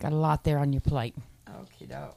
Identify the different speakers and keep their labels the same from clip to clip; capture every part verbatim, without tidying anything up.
Speaker 1: Got a lot there on your plate.
Speaker 2: Okie doke.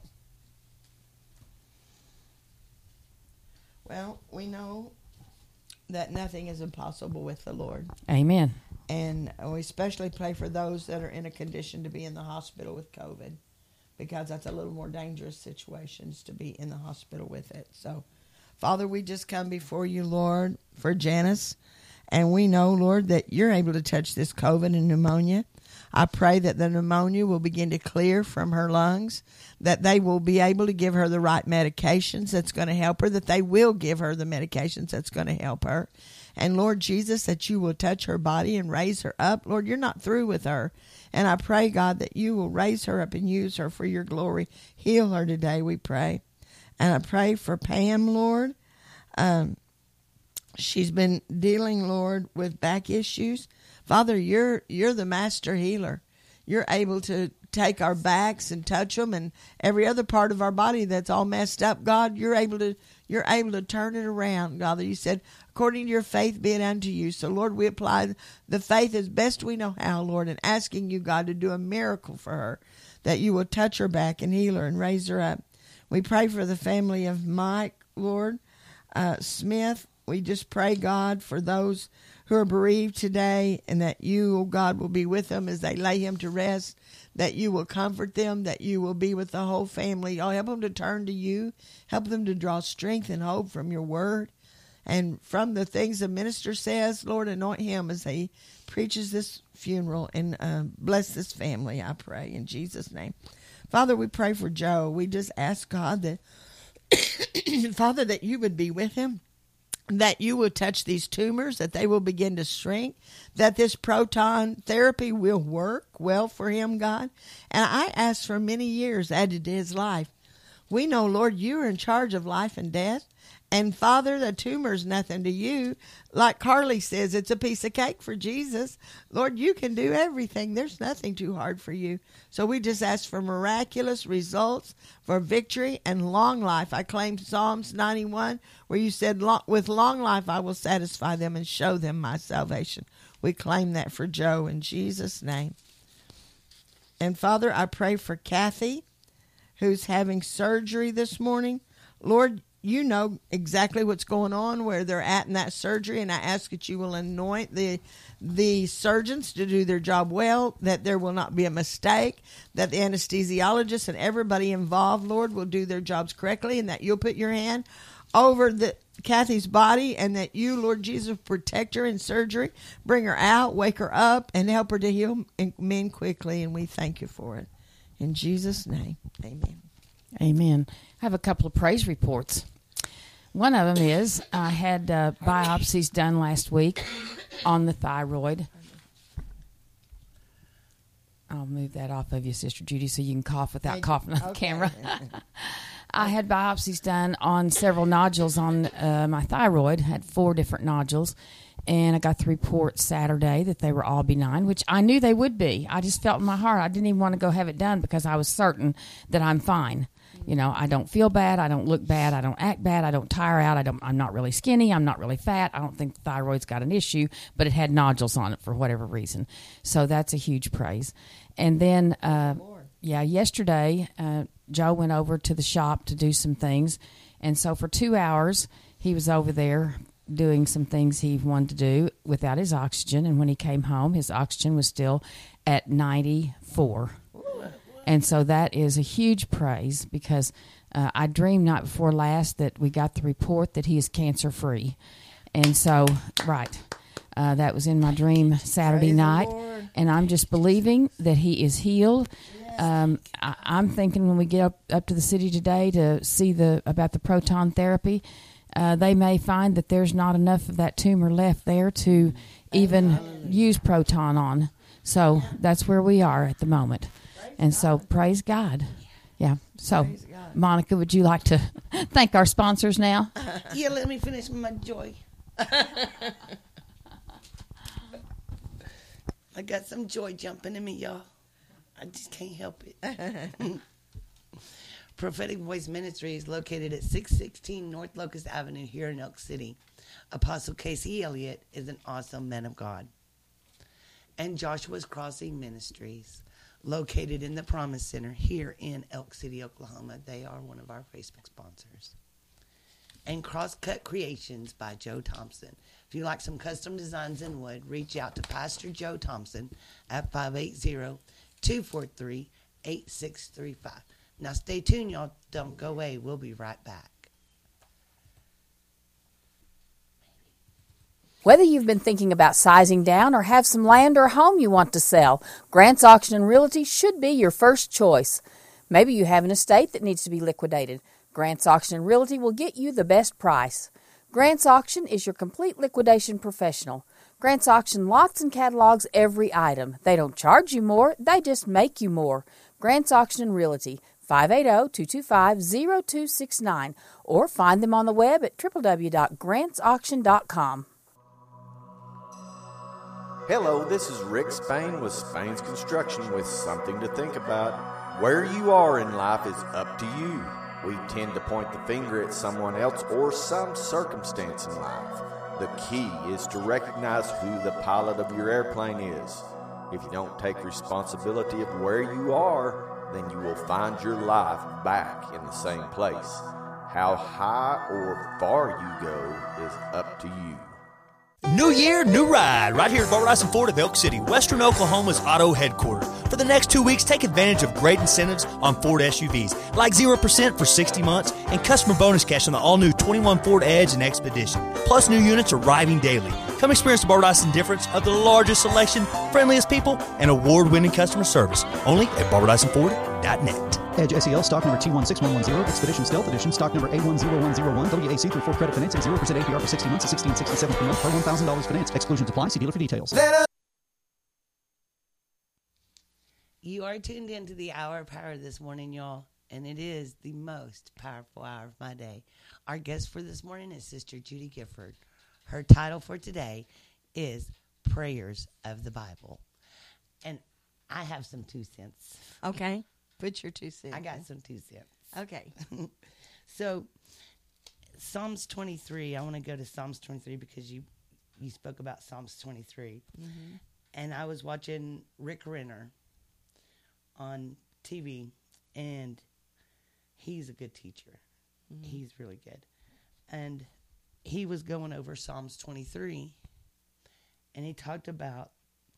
Speaker 2: Well, we know that nothing is impossible with the Lord.
Speaker 1: Amen.
Speaker 2: And we especially pray for those that are in a condition to be in the hospital with COVID, because that's a little more dangerous situations to be in the hospital with it. So, Father, we just come before you, Lord, for Janice. And we know, Lord, that you're able to touch this COVID and pneumonia. I pray that the pneumonia will begin to clear from her lungs, that they will be able to give her the right medications that's going to help her, that they will give her the medications that's going to help her. And, Lord Jesus, that you will touch her body and raise her up. Lord, you're not through with her. And I pray, God, that you will raise her up and use her for your glory. Heal her today, we pray. And I pray for Pam, Lord. Um, she's been dealing, Lord, with back issues. Father, you're you're the master healer. You're able to take our backs and touch them and every other part of our body that's all messed up. God, you're able to you're able to turn it around. God, you said, according to your faith be it unto you. So, Lord, we apply the faith as best we know how, Lord, and asking you, God, to do a miracle for her, that you will touch her back and heal her and raise her up. We pray for the family of Mike, Lord, uh, Smith. We just pray, God, for those who are bereaved today, and that you, oh God, will be with them as they lay him to rest, that you will comfort them, that you will be with the whole family. Oh, help them to turn to you. Help them to draw strength and hope from your word and from the things the minister says. Lord, anoint him as he preaches this funeral, and uh, bless this family, I pray, in Jesus' name. Father, we pray for Joe. We just ask, God, that, Father, that you would be with him, that you will touch these tumors, that they will begin to shrink, that this proton therapy will work well for him, God. And I asked for many years added to his life. We know, Lord, you are in charge of life and death. And, Father, the tumor's nothing to you. Like Carly says, it's a piece of cake for Jesus. Lord, you can do everything. There's nothing too hard for you. So we just ask for miraculous results, for victory and long life. I claim Psalms ninety-one, where you said, with long life I will satisfy them and show them my salvation. We claim that for Joe in Jesus' name. And, Father, I pray for Kathy, who's having surgery this morning. Lord, you know exactly what's going on, where they're at in that surgery, and I ask that you will anoint the the surgeons to do their job well, that there will not be a mistake, that the anesthesiologists and everybody involved, Lord, will do their jobs correctly, and that you'll put your hand over the Kathy's body, and that you, Lord Jesus, protect her in surgery, bring her out, wake her up, and help her to heal and mend quickly, and we thank you for it. In Jesus' name, amen.
Speaker 1: Amen. I have a couple of praise reports. One of them is I had uh, biopsies done last week on the thyroid. I'll move that off of you, Sister Judy, so you can cough without coughing on the
Speaker 2: Okay.
Speaker 1: camera. I had biopsies done on several nodules on uh, my thyroid. Had four different nodules, and I got the report Saturday that they were all benign, which I knew they would be. I just felt in my heart I didn't even want to go have it done because I was certain that I'm fine. You know, I don't feel bad. I don't look bad. I don't act bad. I don't tire out. I don't, I'm not really skinny. I'm not really fat. I don't think the thyroid's got an issue, but it had nodules on it for whatever reason. So that's a huge praise. And then, uh, yeah, yesterday, uh, Joe went over to the shop to do some things. And so for two hours, he was over there doing some things he wanted to do without his oxygen. And when he came home, his oxygen was still at ninety-four. And so that is a huge praise, because uh, I dreamed night before last that we got the report that he is cancer-free. And so, right, uh, that was in my dream Saturday
Speaker 2: Praise
Speaker 1: night.
Speaker 2: the Lord.
Speaker 1: And I'm just believing that he is healed. Um, I, I'm thinking when we get up, up to the city today to see the about the proton therapy, uh, they may find that there's not enough of that tumor left there to even use proton on. So that's where we are at the moment. And so, praise God. Yeah. So, Monica, would you like to thank our sponsors now?
Speaker 3: Yeah, let me finish my joy. I got some joy jumping in me, y'all. I just can't help it. Prophetic Voice Ministry is located at six sixteen North Locust Avenue here in Elk City. Apostle Casey Elliott is an awesome man of God. And Joshua's Crossing Ministries, located in the Promise Center here in Elk City, Oklahoma. They are one of our Facebook sponsors. And Crosscut Creations by Joe Thompson. If you like some custom designs in wood, reach out to Pastor Joe Thompson at five eight zero, two four three, eight six three five. Now stay tuned, y'all. Don't go away. We'll be right back.
Speaker 4: Whether you've been thinking about sizing down or have some land or home you want to sell, Grant's Auction and Realty should be your first choice. Maybe you have an estate that needs to be liquidated. Grant's Auction and Realty will get you the best price. Grant's Auction is your complete liquidation professional. Grant's Auction lots and catalogs every item. They don't charge you more, they just make you more. Grant's Auction and Realty, five eight zero, two two five, zero two six nine, or find them on the web at w w w dot grants auction dot com.
Speaker 5: Hello, this is Rick Spain with Spain's Construction with something to think about. Where you are in life is up to you. We tend to point the finger at someone else or some circumstance in life. The key is to recognize who the pilot of your airplane is. If you don't take responsibility of where you are, then you will find your life back in the same place. How high or far you go is up to you.
Speaker 6: New year, new ride, right here at Barbara Dyson Ford of Elk City, Western Oklahoma's auto headquarters. For the next two weeks, take advantage of great incentives on Ford S U Vs, like zero percent for sixty months and customer bonus cash on the all-new twenty-one Ford Edge and Expedition. Plus, new units arriving daily. Come experience the Barbara Dyson difference of the largest selection, friendliest people, and award-winning customer service. Only at Barbara Dyson Ford dot net.
Speaker 7: Edge S E L stock number T one six one one zero, Expedition Stealth Edition stock number A one zero one zero one, W A C through four credit financing, zero percent A P R for sixty months and sixteen sixty-seven per month per one thousand dollars finance. Exclusions apply. See dealer for details.
Speaker 3: You are tuned into the Hour of Power this morning, y'all, and it is the most powerful hour of my day. Our guest for this morning is Sister Judy Gifford. Her title for today is Prayers of the Bible. And I have some two cents.
Speaker 2: Okay. Put your two cents.
Speaker 3: I got some two cents.
Speaker 2: Okay.
Speaker 3: So, Psalms twenty-three, I want to go to Psalms twenty-three because you, you spoke about Psalms twenty-three. Mm-hmm. And I was watching Rick Renner on T V, and he's a good teacher. Mm-hmm. He's really good. And he was going over Psalms twenty-three, and he talked about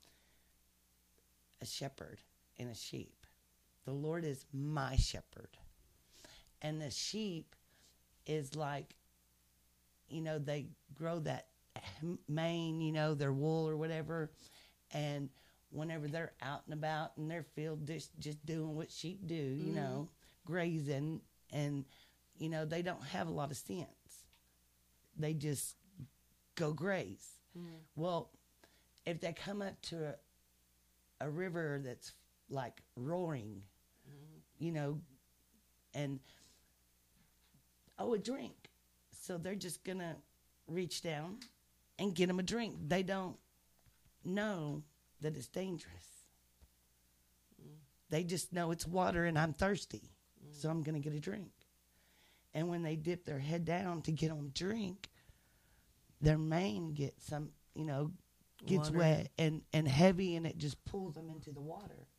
Speaker 3: a shepherd and a sheep. The Lord is my shepherd. And the sheep is like, you know, they grow that mane, you know, their wool or whatever. And whenever they're out and about in their field, just, just doing what sheep do, you mm-hmm. know, grazing. And, you know, they don't have a lot of sense. They just go graze. Mm-hmm. Well, if they come up to a, a river that's like roaring, you know, and, oh, a drink. So they're just going to reach down and get them a drink. They don't know that it's dangerous. Mm. They just know it's water and I'm thirsty, mm. so I'm going to get a drink. And when they dip their head down to get on a drink, their mane gets some, you know, gets water. wet and, and heavy, and it just pulls them into the water.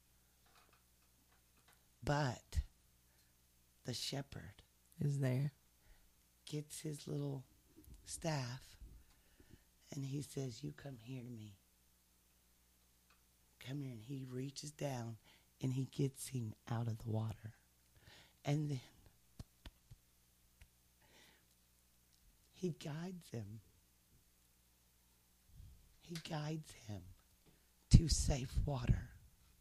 Speaker 3: But the shepherd
Speaker 2: is there,
Speaker 3: gets his little staff, and he says, you come here to me. Come here. And he reaches down, and he gets him out of the water. And then he guides him. He guides him to safe water.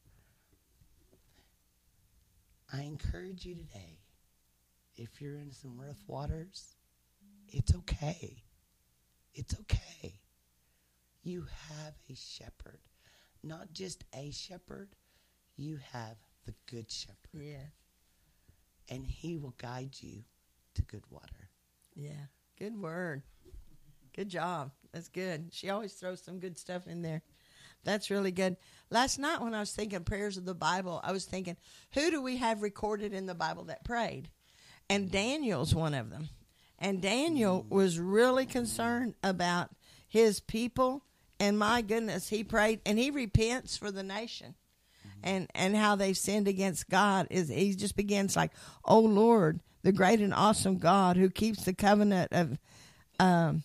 Speaker 3: I encourage you today, if you're in some rough waters, it's okay. It's okay. You have a shepherd. Not just a shepherd, you have the good shepherd.
Speaker 2: Yeah.
Speaker 3: And he will guide you to good water.
Speaker 2: Yeah. Good word. Good job. That's good. She always throws some good stuff in there. That's really good. Last night when I was thinking prayers of the Bible, I was thinking, who do we have recorded in the Bible that prayed? And Daniel's one of them. And Daniel was really concerned about his people. And my goodness, he prayed, and he repents for the nation. and, and how they've sinned against God. Is he just begins like, "Oh Lord, the great and awesome God who keeps the covenant of um,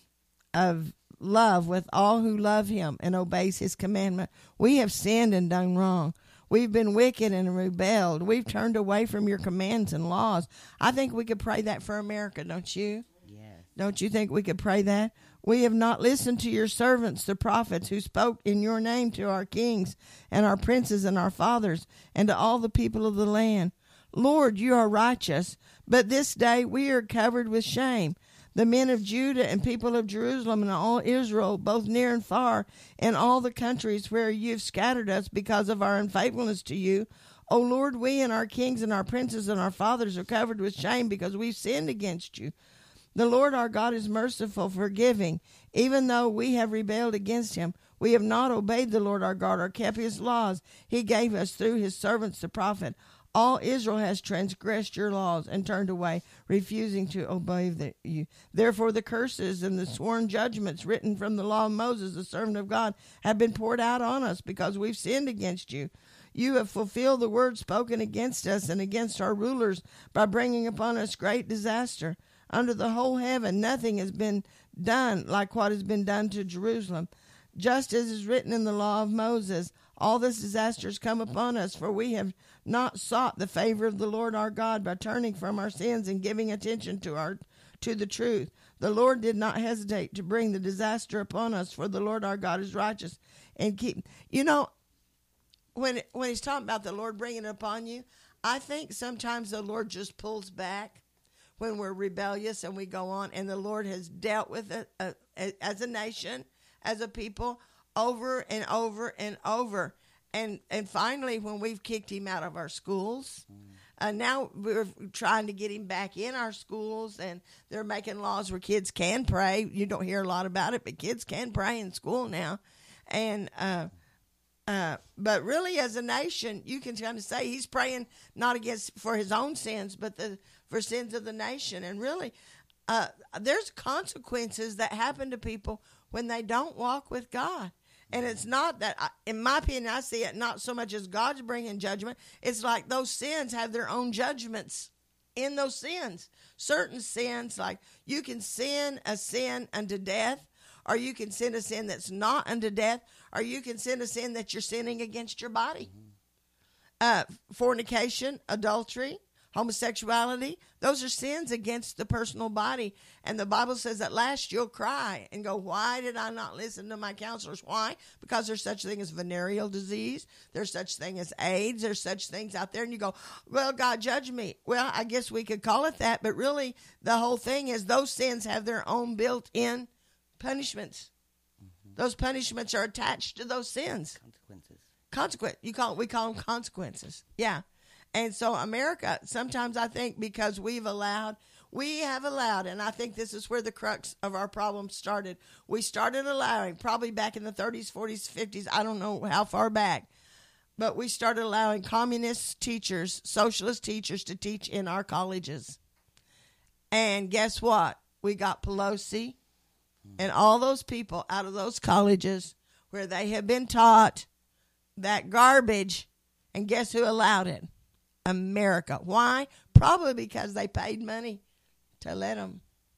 Speaker 2: of love with all who love him and obeys his commandment. We have sinned and done wrong. We've been wicked and rebelled. We've turned away from your commands and laws." I think we could pray that for America, don't you?
Speaker 3: Yes.
Speaker 2: Don't you think we could pray that? "We have not listened to your servants, the prophets, who spoke in your name to our kings and our princes and our fathers and to all the people of the land. Lord, you are righteous, but this day we are covered with shame. The men of Judah and people of Jerusalem and all Israel, both near and far, and all the countries where you have scattered us because of our unfaithfulness to you. O Lord, we and our kings and our princes and our fathers are covered with shame because we've sinned against you. The Lord our God is merciful, forgiving, even though we have rebelled against him. We have not obeyed the Lord our God or kept his laws he gave us through his servants the prophet. All Israel has transgressed your laws and turned away, refusing to obey the, you. Therefore the curses and the sworn judgments written from the law of Moses, the servant of God, have been poured out on us because we've sinned against you. You have fulfilled the word spoken against us and against our rulers by bringing upon us great disaster. Under the whole heaven nothing has been done like what has been done to Jerusalem. Just as is written in the law of Moses, all this disaster has come upon us, for we have not sought the favor of the Lord our God by turning from our sins and giving attention to our to the truth. The Lord did not hesitate to bring the disaster upon us, for the Lord our God is righteous and keep." You know, when when he's talking about the Lord bringing it upon you, I think sometimes the Lord just pulls back when we're rebellious and we go on, and the Lord has dealt with it uh, as a nation, as a people, over and over and over. And and finally, when we've kicked him out of our schools, uh, now we're trying to get him back in our schools, and they're making laws where kids can pray. You don't hear a lot about it, but kids can pray in school now. And uh, uh, but really, as a nation, you can kind of say he's praying not against for his own sins, but the for sins of the nation. And really, uh, there's consequences that happen to people when they don't walk with God. And it's not that, in my opinion, I see it not so much as God's bringing judgment. It's like those sins have their own judgments in those sins. Certain sins, like you can sin a sin unto death, or you can sin a sin that's not unto death, or you can sin a sin that you're sinning against your body. Uh, fornication, adultery, homosexuality, those are sins against the personal body. And the Bible says at last you'll cry and go, "Why did I not listen to my counselors?" Why? Because there's such thing as venereal disease. There's such thing as AIDS. There's such things out there. And you go, "Well, God judge me." Well, I guess we could call it that. But really, the whole thing is those sins have their own built-in punishments. Mm-hmm. Those punishments are attached to those sins.
Speaker 3: Consequences.
Speaker 2: Consequence. You call we call them consequences. Yeah. And so America, sometimes I think because we've allowed, we have allowed, and I think this is where the crux of our problem started. We started allowing, probably back in the thirties, forties, fifties, I don't know how far back, but we started allowing communist teachers, socialist teachers to teach in our colleges. And guess what? We got Pelosi and all those people out of those colleges where they have been taught that garbage, and guess who allowed it? America. Why? Probably because they paid money to let them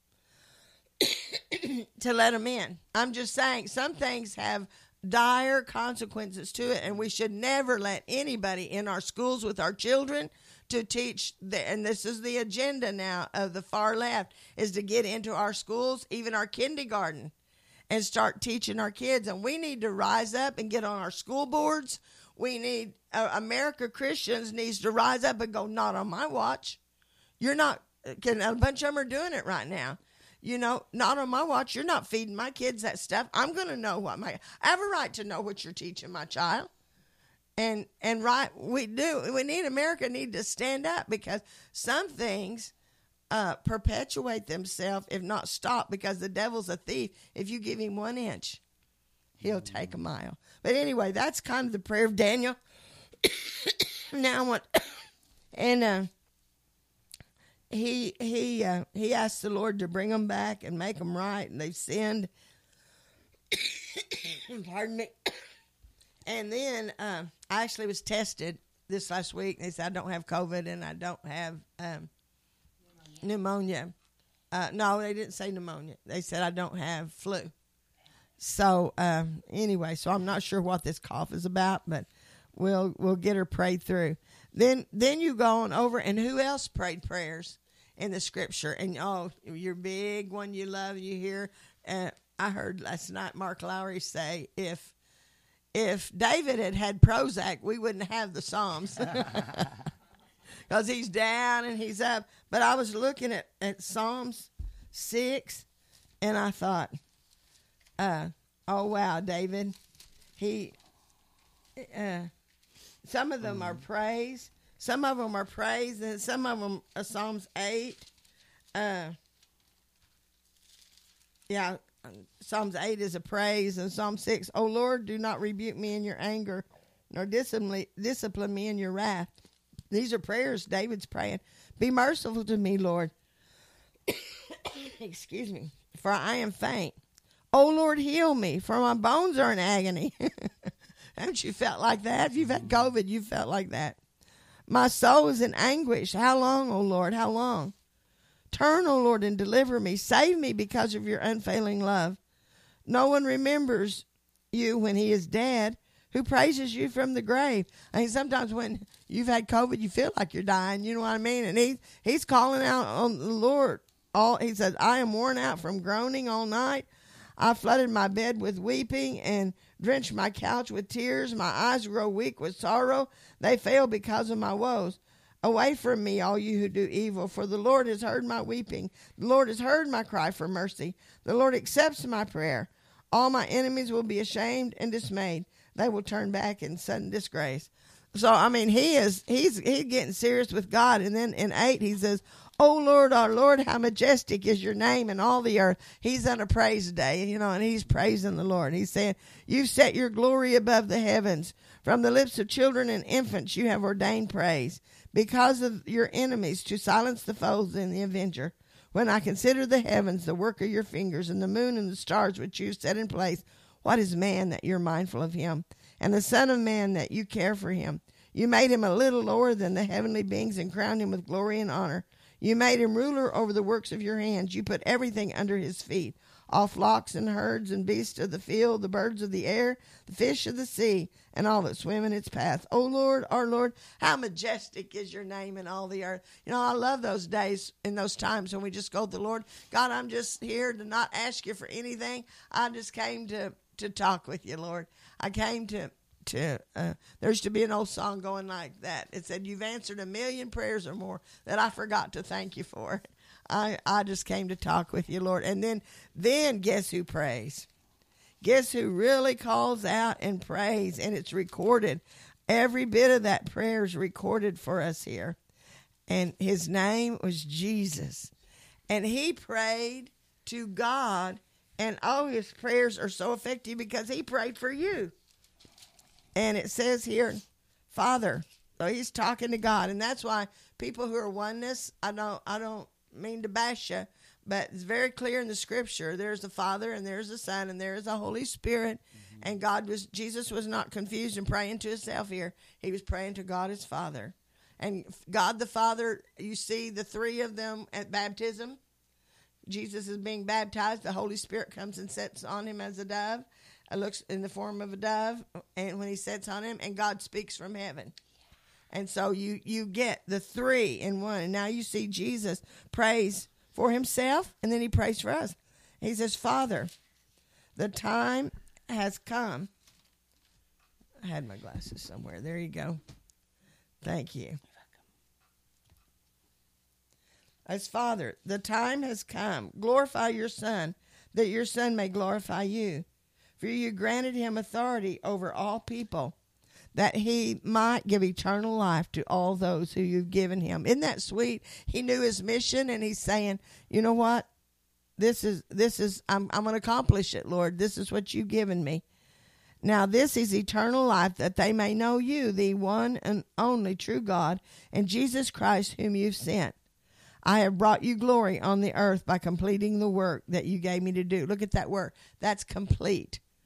Speaker 2: to let them in. I'm just saying some things have dire consequences to it, and we should never let anybody in our schools with our children to teach the, and this is the agenda now of the far left, is to get into our schools, even our kindergarten, and start teaching our kids. And we need to rise up and get on our school boards. We need, uh, America Christians needs to rise up and go, "Not on my watch." You're not, can, a bunch of them are doing it right now. You know, "Not on my watch. You're not feeding my kids that stuff. I'm going to know what my, I have a right to know what you're teaching my child." And, and right, we do. We need, America need to stand up, because some things uh, perpetuate themselves, if not stop, because the devil's a thief. If you give him one inch, he'll take a mile. But anyway, that's kind of the prayer of Daniel. Now I want, and uh, he he uh, he asked the Lord to bring them back and make them right, and they've sinned. Pardon me. And then um, I actually was tested this last week. They said I don't have COVID and I don't have um, pneumonia. Uh, no, they didn't say pneumonia. They said I don't have flu. So um, anyway, so I'm not sure what this cough is about, but we'll we'll get her prayed through. Then then you go on over, and who else prayed prayers in the scripture? And oh, your big one you love, you hear. Uh, I heard last night Mark Lowry say, if if David had had Prozac, we wouldn't have the Psalms. Because he's down and he's up. But I was looking at, at Psalms six, and I thought, uh, oh, wow, David. He, uh, some of them are praise. Some of them are praise, and some of them are Psalms eight. Uh, yeah, Psalms eight is a praise, and Psalm six, oh, Lord, do not rebuke me in your anger, nor discipline, discipline me in your wrath. These are prayers David's praying. Be merciful to me, Lord. Excuse me, for I am faint. Oh, Lord, heal me, for my bones are in agony. Haven't you felt like that? If you've had COVID, you felt like that. My soul is in anguish. How long, O Lord, how long? Turn, O Lord, and deliver me. Save me because of your unfailing love. No one remembers you when he is dead. Who praises you from the grave? I mean, sometimes when you've had COVID, you feel like you're dying. You know what I mean? And he, he's calling out on the Lord. All he says, I am worn out from groaning all night. I flooded my bed with weeping and drenched my couch with tears. My eyes grow weak with sorrow. They fail because of my woes. Away from me, all you who do evil, for the Lord has heard my weeping. The Lord has heard my cry for mercy. The Lord accepts my prayer. All my enemies will be ashamed and dismayed. They will turn back in sudden disgrace. So, I mean, he is, he's, he's getting serious with God. And then in eight, he says, oh, Lord, our Lord, how majestic is your name in all the earth. He's on a praise day, you know, and he's praising the Lord. He's saying, you've set your glory above the heavens. From the lips of children and infants, you have ordained praise because of your enemies to silence the foes and the avenger. When I consider the heavens, the work of your fingers, and the moon and the stars which you set in place, what is man that you're mindful of him, and the son of man that you care for him? You made him a little lower than the heavenly beings and crowned him with glory and honor. You made him ruler over the works of your hands. You put everything under his feet, all flocks and herds and beasts of the field, the birds of the air, the fish of the sea, and all that swim in its path. O Lord, our Lord, how majestic is your name in all the earth. You know, I love those days and those times when we just go to the Lord. God, I'm just here to not ask you for anything. I just came to to talk with you, Lord. I came to, to uh, there used to be an old song going like that. It said, you've answered a million prayers or more that I forgot to thank you for. I, I just came to talk with you, Lord. And then, then guess who prays? Guess who really calls out and prays, and it's recorded. Every bit of that prayer is recorded for us here. And his name was Jesus. And he prayed to God. And all his prayers are so effective because he prayed for you. And it says here, Father. So he's talking to God. And that's why people who are oneness, I don't, I don't mean to bash you, but it's very clear in the scripture. There's the Father and there's the Son and there's the Holy Spirit. Mm-hmm. And God was, Jesus was not confused and praying to himself here. He was praying to God his Father. And God the Father, you see the three of them at baptism. Jesus is being baptized. The Holy Spirit comes and sits on him as a dove. It looks in the form of a dove. And when he sits on him, and God speaks from heaven. And so you, you get the three in one. And now you see Jesus prays for himself, and then he prays for us. He says, Father, the time has come. I had my glasses somewhere. There you go. Thank you. As Father, the time has come. Glorify your Son, that your Son may glorify you. For you granted him authority over all people, that he might give eternal life to all those who you've given him. Isn't that sweet? He knew his mission, and he's saying, you know what? This is, this is, I'm, I'm going to accomplish it, Lord. This is what you've given me. Now this is eternal life, that they may know you, the one and only true God, and Jesus Christ, whom you've sent. I have brought you glory on the earth by completing the work that you gave me to do. Look at that word. That's complete.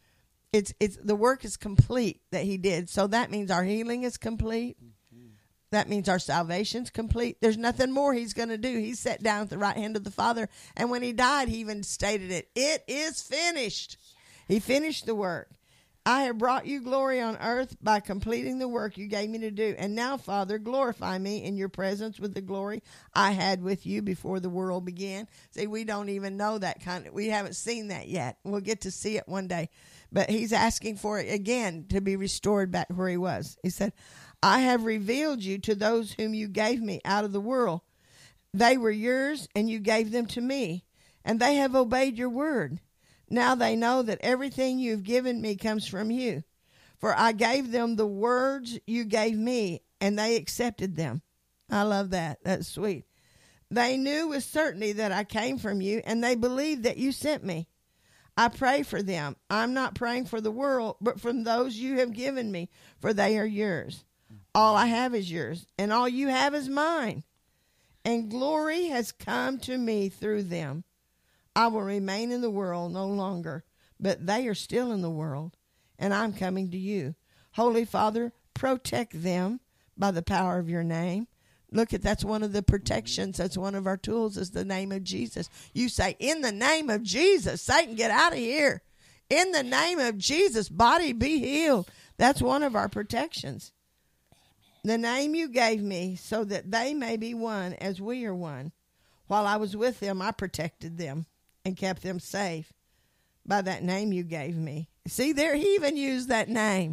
Speaker 2: It's it's the work is complete that he did. So that means our healing is complete. That means our salvation's complete. There's nothing more he's going to do. He sat down at the right hand of the Father, and when he died, he even stated it. It is finished. He finished the work. I have brought you glory on earth by completing the work you gave me to do. And now, Father, glorify me in your presence with the glory I had with you before the world began. See, we don't even know that kind of, we haven't seen that yet. We'll get to see it one day. But he's asking for it again to be restored back where he was. He said, I have revealed you to those whom you gave me out of the world. They were yours, and you gave them to me, and they have obeyed your word. Now they know that everything you've given me comes from you. For I gave them the words you gave me, and they accepted them. I love that. That's sweet. They knew with certainty that I came from you, and they believed that you sent me. I pray for them. I'm not praying for the world, but from those you have given me, for they are yours. All I have is yours, and all you have is mine. And glory has come to me through them. I will remain in the world no longer, but they are still in the world, and I'm coming to you. Holy Father, protect them by the power of your name. Look at, that's one of the protections. That's one of our tools, is the name of Jesus. You say, in the name of Jesus, Satan, get out of here. In the name of Jesus, body be healed. That's one of our protections. The name you gave me, so that they may be one as we are one. While I was with them, I protected them and kept them safe by that name you gave me. See, there, he even used that name.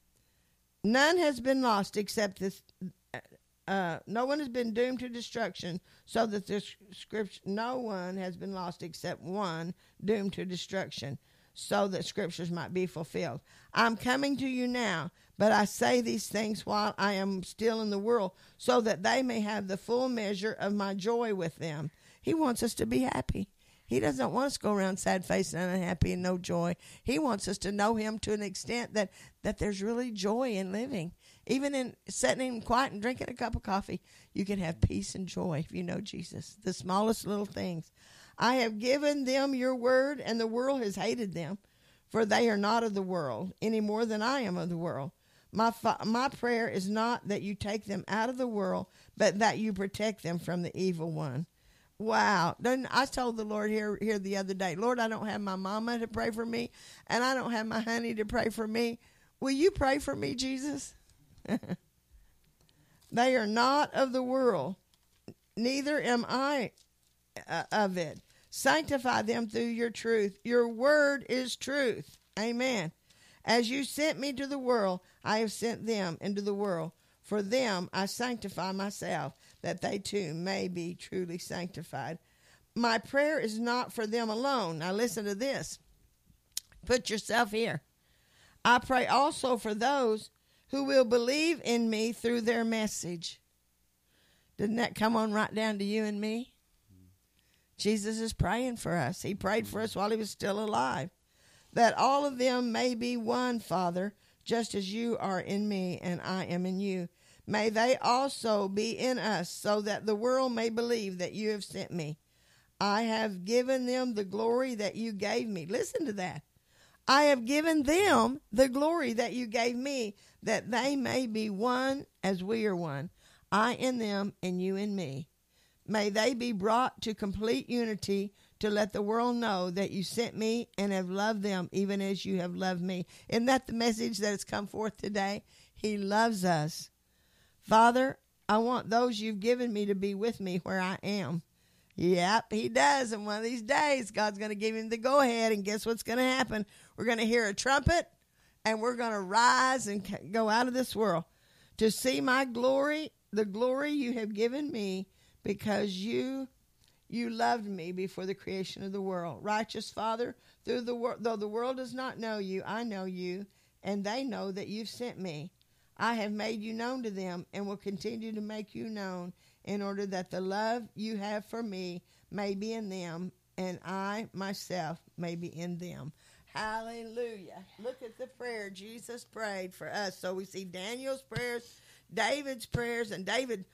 Speaker 2: None has been lost except this. Uh, no one has been doomed to destruction, so that the scripture, no one has been lost except one doomed to destruction, so that scriptures might be fulfilled. I'm coming to you now, but I say these things while I am still in the world, so that they may have the full measure of my joy with them. He wants us to be happy. He doesn't want us to go around sad-faced and unhappy and no joy. He wants us to know him to an extent that, that there's really joy in living. Even in sitting in quiet and drinking a cup of coffee, you can have peace and joy if you know Jesus. The smallest little things. I have given them your word, and the world has hated them, for they are not of the world, any more than I am of the world. My fa- my prayer is not that you take them out of the world, but that you protect them from the evil one. Wow. Then I told the Lord here, here the other day, Lord, I don't have my mama to pray for me, and I don't have my honey to pray for me. Will you pray for me, Jesus? They are not of the world, neither am I uh, of it. Sanctify them through your truth. Your word is truth. Amen. As you sent me to the world, I have sent them into the world. For them I sanctify myself, that they too may be truly sanctified. My prayer is not for them alone. Now listen to this. Put yourself here. I pray also for those who will believe in me through their message. Didn't that come on right down to you and me? Jesus is praying for us. He prayed for us while he was still alive. That all of them may be one, Father, just as you are in me and I am in you. May they also be in us, so that the world may believe that you have sent me. I have given them the glory that you gave me. Listen to that. I have given them the glory that you gave me, that they may be one as we are one. I in them and you in me. May they be brought to complete unity, to let the world know that you sent me and have loved them even as you have loved me. Isn't that the message that has come forth today? He loves us. Father, I want those you've given me to be with me where I am. Yep, he does. And one of these days, God's going to give him the go-ahead. And guess what's going to happen? We're going to hear a trumpet, and we're going to rise and go out of this world to see my glory, the glory you have given me, because you you loved me before the creation of the world. Righteous Father, through the wor- though the world does not know you, I know you, and they know that you've sent me. I have made you known to them and will continue to make you known, in order that the love you have for me may be in them, and I myself may be in them. Hallelujah. Look at the prayer Jesus prayed for us. So we see Daniel's prayers, David's prayers, and David,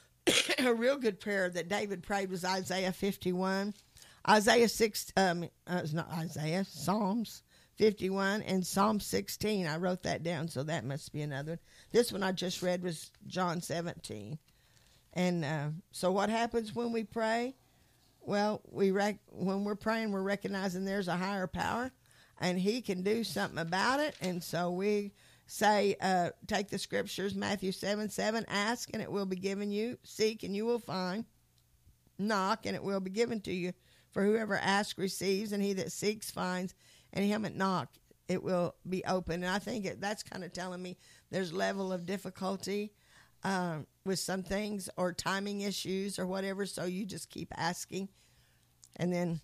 Speaker 2: a real good prayer that David prayed was Isaiah fifty-one. Isaiah six, um, uh, it's not Isaiah, Psalms fifty-one, and Psalm sixteen. I wrote that down, so that must be another one. This one I just read was John seventeen. And uh, so what happens when we pray? Well, we rec- when we're praying, we're recognizing there's a higher power, and he can do something about it. And so we say, uh, take the scriptures, Matthew seven seven, ask, and it will be given you. Seek, and you will find. Knock, and it will be given to you. For whoever asks receives, and he that seeks finds, and him that knock, it will be open. And I think it, that's kind of telling me there's level of difficulty uh, with some things, or timing issues or whatever, so you just keep asking. And then,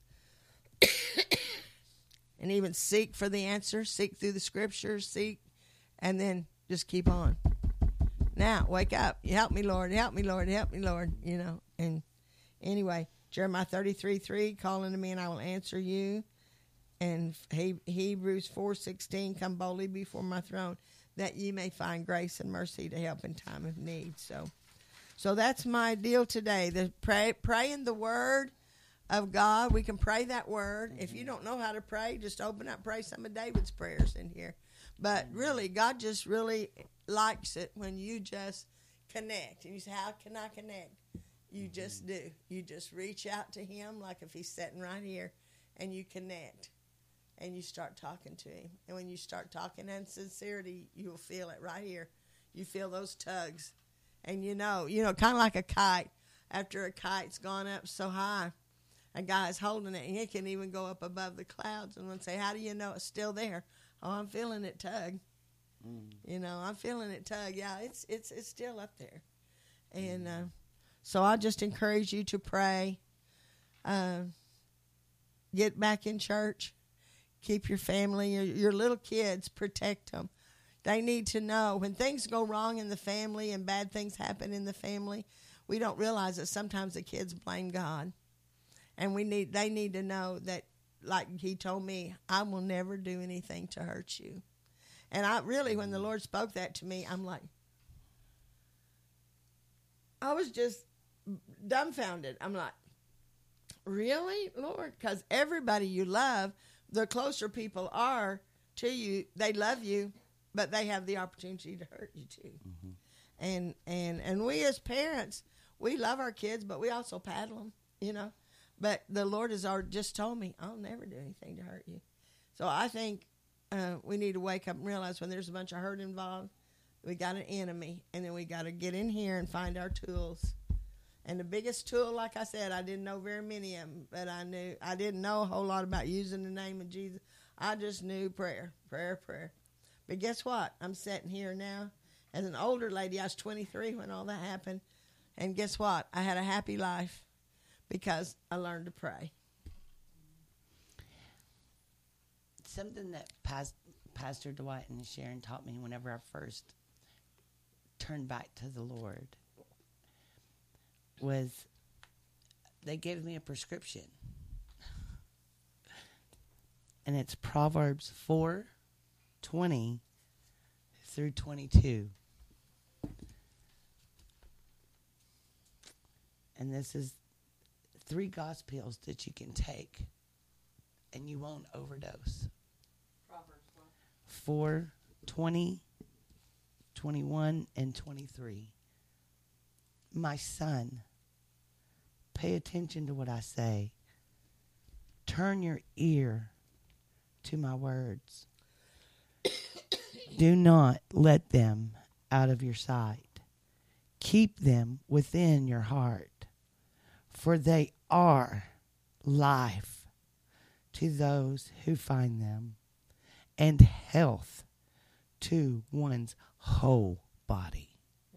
Speaker 2: and even seek for the answer, seek through the scriptures, seek, and then just keep on. Now, wake up. Help me, Lord. Help me, Lord. Help me, Lord. You know, and anyway, Jeremiah thirty-three three, call unto me and I will answer you. And he, Hebrews four sixteen, come boldly before my throne, that ye may find grace and mercy to help in time of need. So so that's my deal today. The pray, praying the word of God. We can pray that word. Mm-hmm. If you don't know how to pray, just open up, pray some of David's prayers in here. But really, God just really likes it when you just connect. And you say, how can I connect? You just do. You just reach out to him like if he's sitting right here, and you connect. And you start talking to him. And when you start talking in sincerity, you will feel it right here. You feel those tugs. And you know, you know, kind of like a kite. After a kite's gone up so high, a guy's holding it, and he can even go up above the clouds. And one say, how do you know it's still there? Oh, I'm feeling it tug. Mm. You know, I'm feeling it tug. Yeah, it's it's it's still up there. And uh, so I just encourage you to pray. Uh, get back in church. Keep your family, your, your little kids, protect them. They need to know when things go wrong in the family and bad things happen in the family, we don't realize that sometimes the kids blame God. And we need they need to know that, like he told me, I will never do anything to hurt you. And I really, when the Lord spoke that to me, I'm like, I was just dumbfounded. I'm like, really, Lord? Because everybody you love, the closer people are to you, they love you, but they have the opportunity to hurt you too. Mm-hmm. And and and we as parents, we love our kids, but we also paddle them, you know. But the Lord has already just told me, I'll never do anything to hurt you. So I think uh, we need to wake up and realize when there's a bunch of hurt involved, we got an enemy, and then we got to get in here and find our tools. And the biggest tool, like I said, I didn't know very many of them, but I knew I didn't know a whole lot about using the name of Jesus. I just knew prayer, prayer, prayer. But guess what? I'm sitting here now as an older lady. I was twenty-three when all that happened. And guess what? I had a happy life because I learned to pray.
Speaker 3: Something that Past, Pastor Dwight and Sharon taught me whenever I first turned back to the Lord was they gave me a prescription. And it's Proverbs four twenty through twenty-two. And this is three gospels that you can take and you won't overdose.
Speaker 1: Proverbs what?
Speaker 3: four twenty, twenty-one, and twenty-three. My son, pay attention to what I say. Turn your ear to my words. Do not let them out of your sight. Keep them within your heart, for they are life to those who find them, and health to one's whole body.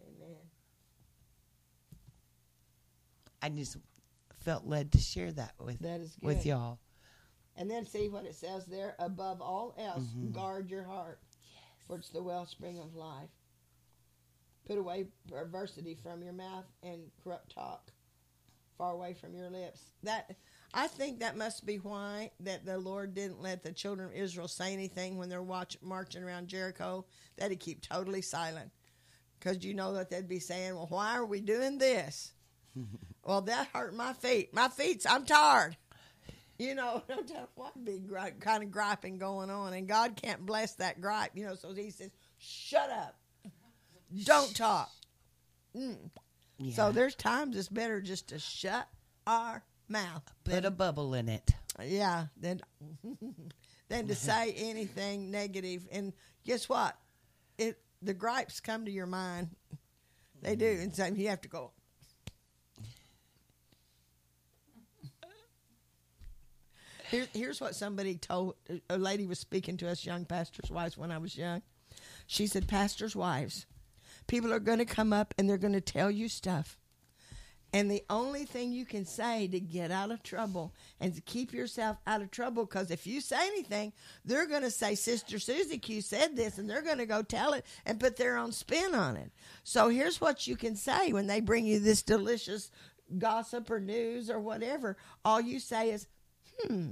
Speaker 3: I just felt led to share that with
Speaker 2: that is good.
Speaker 3: with y'all.
Speaker 2: And then see what it says there. Above all else, mm-hmm. guard your heart, yes. for it's the wellspring of life. Put away perversity from your mouth and corrupt talk far away from your lips. That I think that must be why that the Lord didn't let the children of Israel say anything when they're watch, marching around Jericho. That He'd keep totally silent. Because you know that they'd be saying, well, why are we doing this? Well, that hurt my feet. My feet, I'm tired. You know, no telling what big gripe, kind of griping going on. And God can't bless that gripe, you know, so he says, shut up. Don't talk. Mm.
Speaker 3: Yeah.
Speaker 2: So there's times it's better just to shut our mouth.
Speaker 3: Put a bubble in it.
Speaker 2: Yeah, than, than to say anything negative. And guess what? It the gripes come to your mind. They do. And so you have to go, Here, here's what somebody told, a lady was speaking to us young pastors' wives when I was young. She said, pastors' wives, people are going to come up and they're going to tell you stuff. And the only thing you can say to get out of trouble and to keep yourself out of trouble, because if you say anything, they're going to say, Sister Susie Q said this, and they're going to go tell it and put their own spin on it. So here's what you can say when they bring you this delicious gossip or news or whatever. All you say is, Hmm.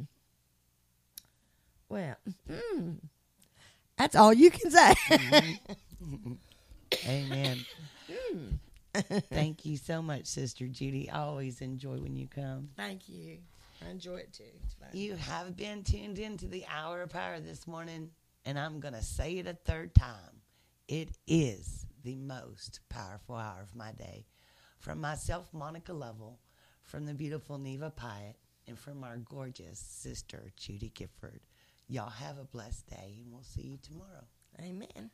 Speaker 2: Well, hmm. That's all you can say.
Speaker 3: Mm-hmm. Amen. Thank you so much, Sister Judy. I always enjoy when you come.
Speaker 2: Thank you. I enjoy it too. It's fun.
Speaker 3: You have been tuned into the Hour of Power this morning, and I'm going to say it a third time. It is the most powerful hour of my day. From myself, Monica Lovell, from the beautiful Neva Pyatt, and from our gorgeous sister, Judy Gifford. Y'all have a blessed day, and we'll see you tomorrow.
Speaker 2: Amen.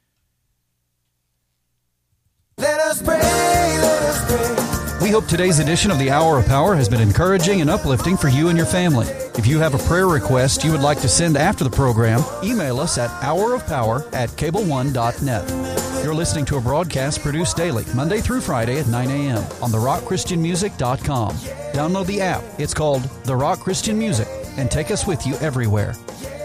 Speaker 8: Let us pray, let us pray.
Speaker 7: We hope today's edition of the Hour of Power has been encouraging and uplifting for you and your family. If you have a prayer request you would like to send after the program, email us at hour of power at cable one dot net. You're listening to a broadcast produced daily, Monday through Friday at nine a.m. on the rock christian music dot com. Download the app. It's called The Rock Christian Music, and take us with you everywhere.